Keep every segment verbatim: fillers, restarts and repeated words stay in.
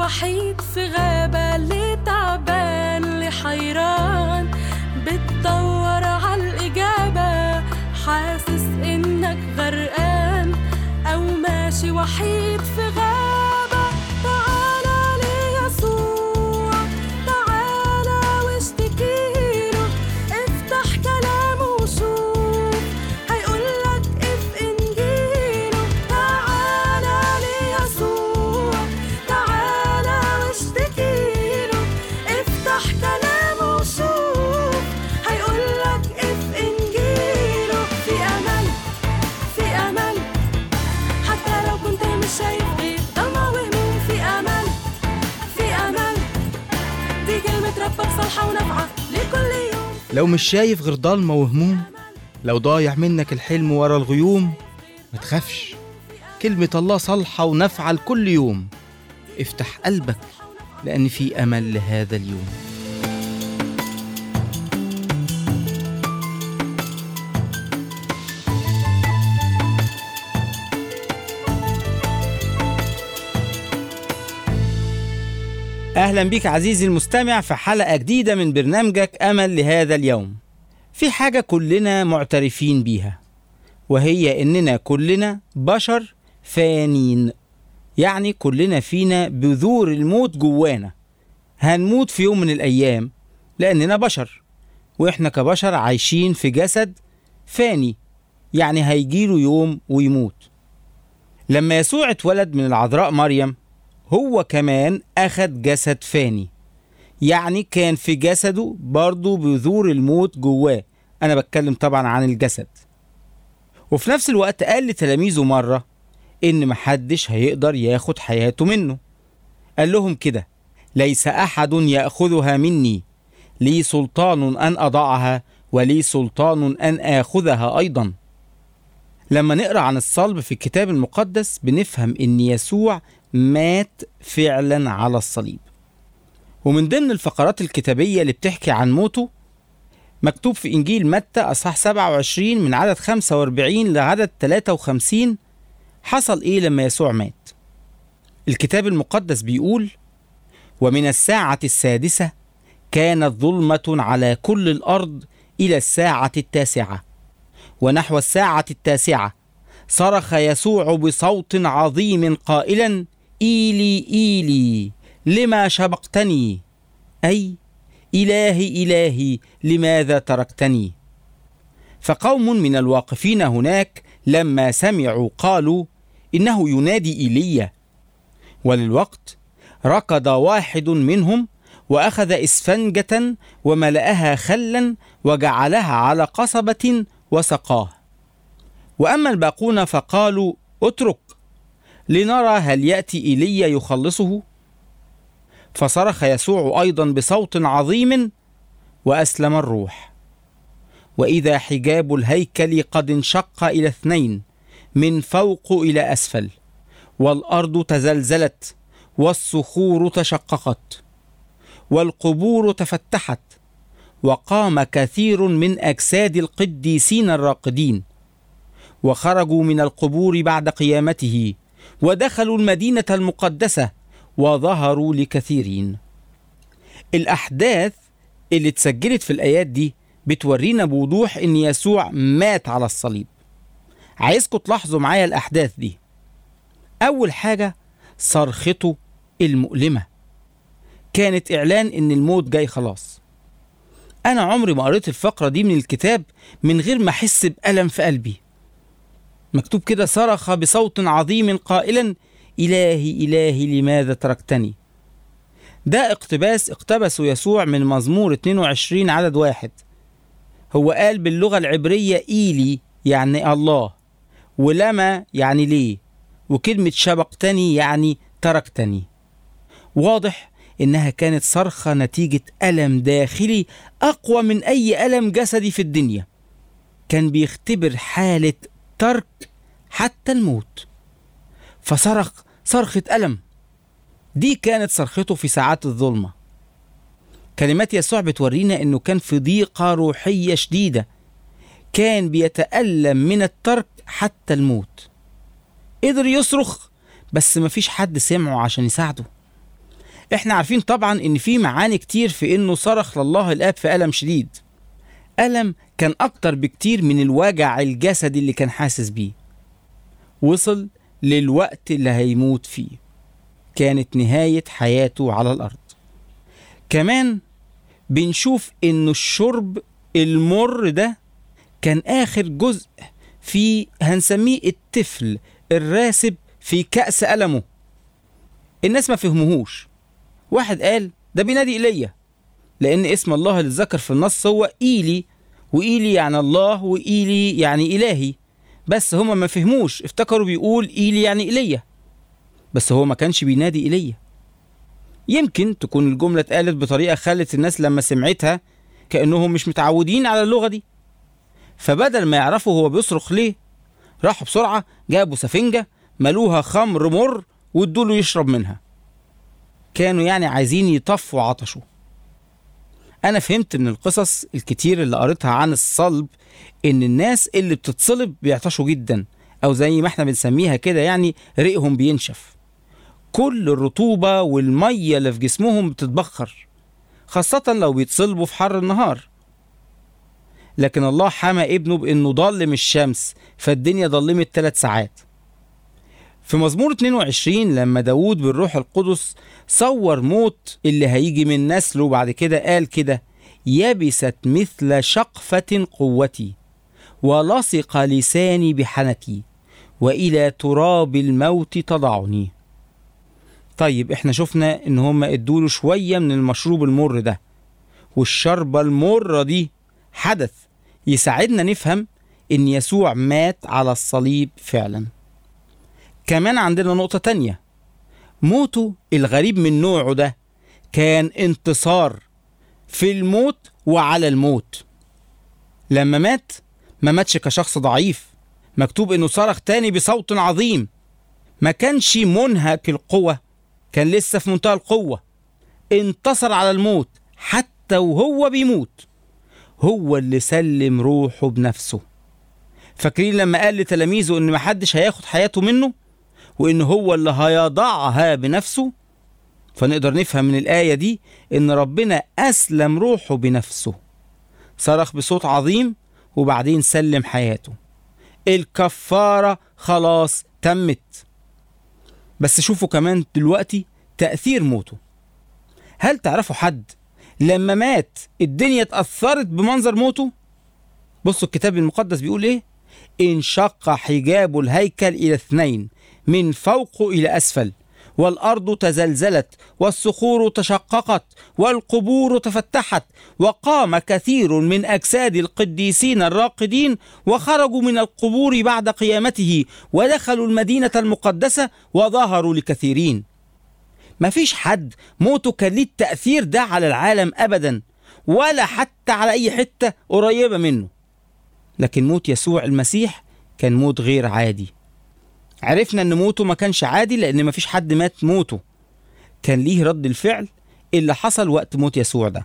وحيد في غابة، اللي تعبان اللي حيران بتدور عالإجابة، حاسس إنك غرقان أو ماشي وحيد في غابة. تعالى ليسوع، تعالى واشتكيله، افتح كلامه وشوف هيقولك اف إنجيله. تعالى ليسوع، تعالى واشتكيله، افتح كلامه وشوف هيقولك اف إنجيله. في أمل، في أمل، حتى لو كنت مش شايف غير ضلمة وهموم. في أمل، في أمل، دي كلمة ربك صالحة ونافعة لكل يوم. لو مش شايف غير ضلمة وهموم، لو ضايع منك الحلم ورا الغيوم، ما تخافش، كلمة الله صالحة ونافعة لكل يوم. افتح قلبك لأن في أمل لهذا اليوم. أهلا بك عزيزي المستمع في حلقة جديدة من برنامجك أمل لهذا اليوم. في حاجة كلنا معترفين بيها، وهي إننا كلنا بشر فانين، يعني كلنا فينا بذور الموت جوانا. هنموت في يوم من الأيام لأننا بشر، وإحنا كبشر عايشين في جسد فاني، يعني هيجيله يوم ويموت. لما يسوع اتولد من العذراء مريم، هو كمان أخد جسد فاني، يعني كان في جسده برضو بذور الموت جواه. أنا بتكلم طبعا عن الجسد. وفي نفس الوقت قال لتلاميذه مرة إن محدش هيقدر ياخد حياته منه. قال لهم كده: ليس أحد يأخذها مني، لي سلطان أن أضعها ولي سلطان أن آخذها أيضا. لما نقرأ عن الصلب في الكتاب المقدس بنفهم إن يسوع مات فعلا على الصليب. ومن ضمن الفقرات الكتابية اللي بتحكي عن موته مكتوب في إنجيل متى أصحاح سبعة وعشرين من عدد خمسة وأربعين لعدد ثلاثة وخمسين. حصل إيه لما يسوع مات؟ الكتاب المقدس بيقول: ومن الساعة السادسة كانت ظلمة على كل الأرض إلى الساعة التاسعة، ونحو الساعة التاسعة صرخ يسوع بصوت عظيم قائلا: إيلي إيلي لما شبقتني، أي إلهي إلهي لماذا تركتني. فقوم من الواقفين هناك لما سمعوا قالوا: إنه ينادي إيليا. وللوقت ركض واحد منهم وأخذ إسفنجة وملأها خلا وجعلها على قصبة وسقاه. وأما الباقون فقالوا: اترك لنرى هل يأتي إيليا يخلصه. فصرخ يسوع أيضا بصوت عظيم وأسلم الروح. وإذا حجاب الهيكل قد انشق إلى اثنين من فوق إلى أسفل، والأرض تزلزلت والصخور تشققت والقبور تفتحت، وقام كثير من أجساد القديسين الراقدين، وخرجوا من القبور بعد قيامته ودخلوا المدينة المقدسة وظهروا لكثيرين. الأحداث اللي اتسجلت في الآيات دي بتورينا بوضوح إن يسوع مات على الصليب. عايزكم تلاحظوا معايا الأحداث دي. أول حاجة صرخته المؤلمة، كانت إعلان إن الموت جاي خلاص. أنا عمري ما قريت الفقرة دي من الكتاب من غير ما أحس بألم في قلبي. مكتوب كده: صرخ بصوت عظيم قائلا: إلهي إلهي لماذا تركتني. ده اقتباس اقتبسه يسوع من مزمور اثنين وعشرين عدد واحد. هو قال باللغة العبرية إيلي يعني الله، ولما يعني ليه، وكلمة شبقتني يعني تركتني. واضح إنها كانت صرخة نتيجة ألم داخلي أقوى من أي ألم جسدي في الدنيا. كان بيختبر حالة ترك حتى الموت، فصرخ صرخة ألم. دي كانت صرخته في ساعات الظلمة. كلمات يسوع بتورينا إنه كان في ضيقة روحية شديدة، كان بيتألم من الترك حتى الموت. قدر يصرخ بس مفيش حد سمعه عشان يساعده. احنا عارفين طبعا ان في معاني كتير في انه صرخ لله الاب في ألم شديد. ألم كان اكتر بكتير من الوجع الجسدي اللي كان حاسس بيه. وصل للوقت اللي هيموت فيه، كانت نهاية حياته على الأرض. كمان بنشوف إنه الشرب المر ده كان آخر جزء في هنسميه الطفل الراسب في كأس ألمه. الناس ما فهموهوش. واحد قال ده بينادي إيليا، لأن اسم الله اللي ذكر في النص هو إيلي، وإيلي يعني الله، وإيلي يعني إلهي. بس هما ما فهموش، افتكروا بيقول إيلي يعني إيليا، بس هو ما كانش بينادي إيليا. يمكن تكون الجملة اتقالت بطريقة خلت الناس لما سمعتها كأنهم مش متعودين على اللغة دي، فبدل ما يعرفوا هو بيصرخ ليه راحوا بسرعة جابوا سفنجة ملوها خمر مر وادوله يشرب منها. كانوا يعني عايزين يطفوا عطشه. أنا فهمت من القصص الكتير اللي قريتها عن الصلب إن الناس اللي بتتصلب بيعطشوا جدا، أو زي ما احنا بنسميها كده يعني ريقهم بينشف. كل الرطوبة والمية اللي في جسمهم بتتبخر، خاصة لو بيتصلبوا في حر النهار. لكن الله حمى ابنه بإنه ضلم الشمس، فالدنيا ضلمت ثلاث ساعات. في مزمور اتنين وعشرين لما داود بالروح القدس صور موت اللي هيجي من نسله بعد كده قال كده: يبست مثل شقفة قوتي ولصق لساني بحنكي وإلى تراب الموت تضعني. طيب احنا شفنا ان هم ادوله شوية من المشروب المر ده، والشربة المرة دي حدث يساعدنا نفهم ان يسوع مات على الصليب فعلا. كمان عندنا نقطة تانية، موته الغريب من نوعه ده كان انتصار في الموت وعلى الموت. لما مات ما ماتش كشخص ضعيف، مكتوب انه صرخ تاني بصوت عظيم. ما كانش منهك القوة، كان لسه في منتهى القوة. انتصر على الموت حتى وهو بيموت، هو اللي سلم روحه بنفسه. فاكرين لما قال لتلاميذه ان محدش هياخد حياته منه وان هو اللي هيضعها بنفسه؟ فنقدر نفهم من الآية دي ان ربنا أسلم روحه بنفسه، صرخ بصوت عظيم وبعدين سلم حياته. الكفارة خلاص تمت. بس شوفوا كمان دلوقتي تأثير موته. هل تعرفوا حد لما مات الدنيا اتأثرت بمنظر موته؟ بصوا الكتاب المقدس بيقول ايه: انشق حجاب الهيكل إلى اثنين من فوق إلى أسفل، والأرض تزلزلت والصخور تشققت والقبور تفتحت، وقام كثير من أجساد القديسين الراقدين وخرجوا من القبور بعد قيامته ودخلوا المدينة المقدسة وظهروا لكثيرين. مفيش حد موته كان ليه التأثير ده على العالم أبدا، ولا حتى على أي حتة قريبة منه. لكن موت يسوع المسيح كان موت غير عادي. عرفنا ان موته ما كانش عادي لان مفيش حد مات موته، كان ليه رد الفعل اللي حصل وقت موت يسوع ده.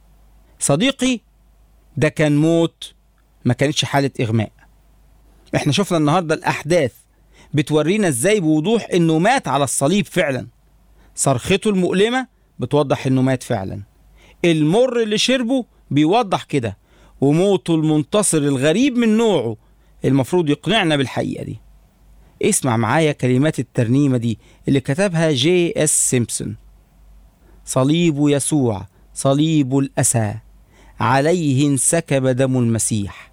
صديقي، ده كان موت، ما كانتش حالة إغماء. احنا شفنا النهاردة الأحداث بتورينا ازاي بوضوح انه مات على الصليب فعلا. صرخته المؤلمة بتوضح انه مات فعلا، المر اللي شربه بيوضح كده، وموته المنتصر الغريب من نوعه المفروض يقنعنا بالحقيقة دي. اسمع معايا كلمات الترنيمة دي اللي كتبها جي اس سيمبسون: صليب يسوع صليب الأسى، عليه انسكب دم المسيح،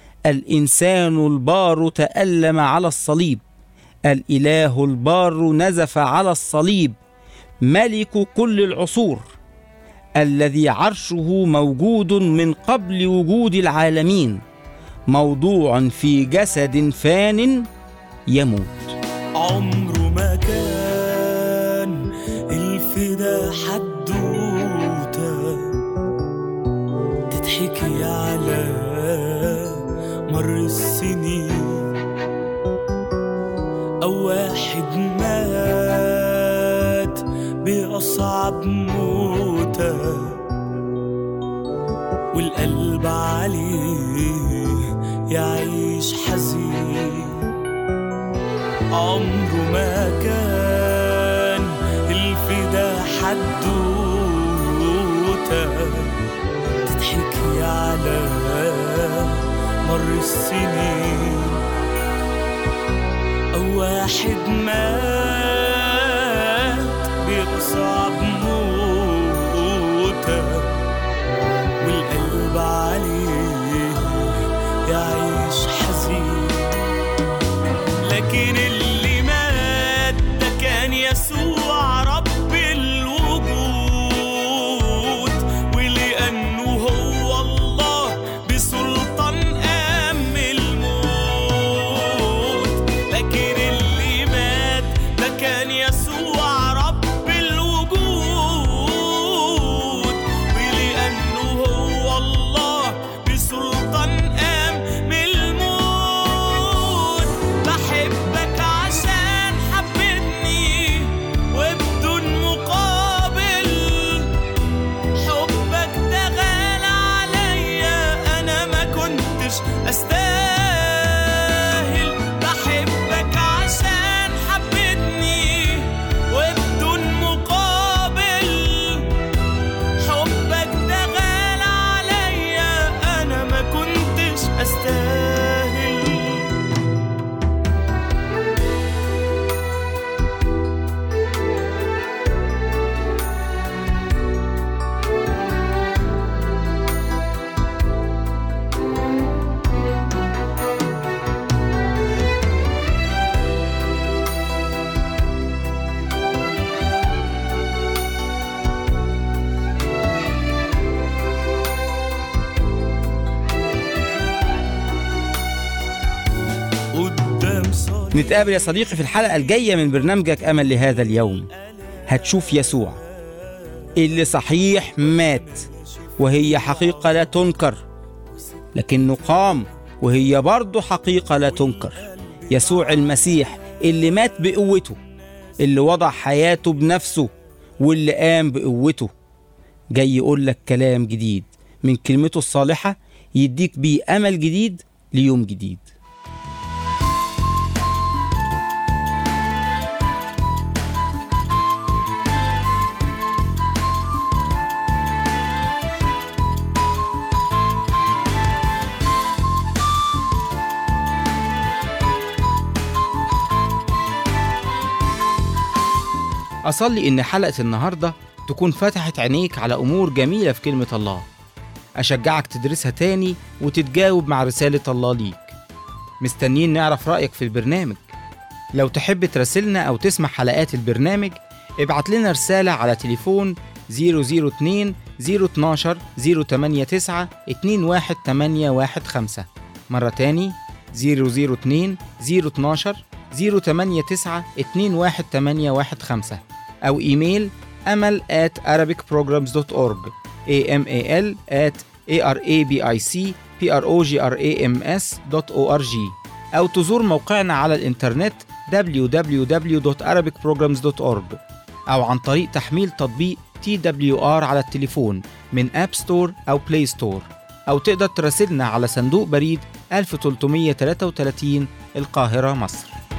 الإنسان البار تألم على الصليب، الإله البار نزف على الصليب، ملك كل العصور، الذي عرشه موجود من قبل وجود العالمين، موضوع في جسد فان يموت. عمره ما كان الفدا حدوته تضحكي على مر السنين، أو واحد مات بأصعب موته والقلب عليه يعيش حزين. عمره ما كان الفدا حد موتة تضحكي على مر السنين، أو واحد مات بأصعب موتة والقلب عليه يعيش حزين. لكن اللي مات ده كان يسوع رب الوجود، ولأنه هو الله بسلطان قام الموت. لكن اللي مات ده كان يسوع رب الوجود، ولأنه هو الله بسلطان قام الموت. بحبك عشان حبتني وبدون مقابل، حبك ده غالي عليا أنا ما كنتش أستاهل. بحبك عشان حبتني وبدون مقابل، حبك ده غالي عليا أنا ما كنتش أستاهل. قدام صليب نتقابل يا صديقي في الحلقة الجاية من برنامجك أمل لهذا اليوم. هتشوف يسوع اللي صحيح مات وهي حقيقة لا تنكر، لكنه قام وهي برضه حقيقة لا تنكر. يسوع المسيح اللي مات بقوته، اللي وضع حياته بنفسه، واللي قام بقوته، جاي يقول لك كلام جديد من كلمته الصالحة يديك بيه أمل جديد ليوم جديد. أصلي إن حلقة النهاردة تكون فتحت عينيك على أمور جميلة في كلمة الله. أشجعك تدرسها تاني وتتجاوب مع رسالة الله ليك. مستنيين نعرف رأيك في البرنامج. لو تحب تراسلنا أو تسمع حلقات البرنامج ابعت لنا رسالة على تليفون صفر صفر اتنين صفر اتناشر صفر تمانية تسعة اتنين واحد تمانية واحد خمسة. مرة تاني صفر صفر اتنين صفر اتناشر صفر تمانية تسعة اتنين واحد تمانية واحد خمسة، أو إيميل أمل at arabic programs dot org amal at arabicprograms dot org، أو تزور موقعنا على الإنترنت دبليو دبليو دبليو دوت arabic programs dot org، أو عن طريق تحميل تطبيق تي دبليو آر على التليفون من أب ستور أو بلاي ستور، أو تقدر تراسلنا على صندوق بريد ألف وتلتمية وتلاتة وتلاتين القاهرة مصر.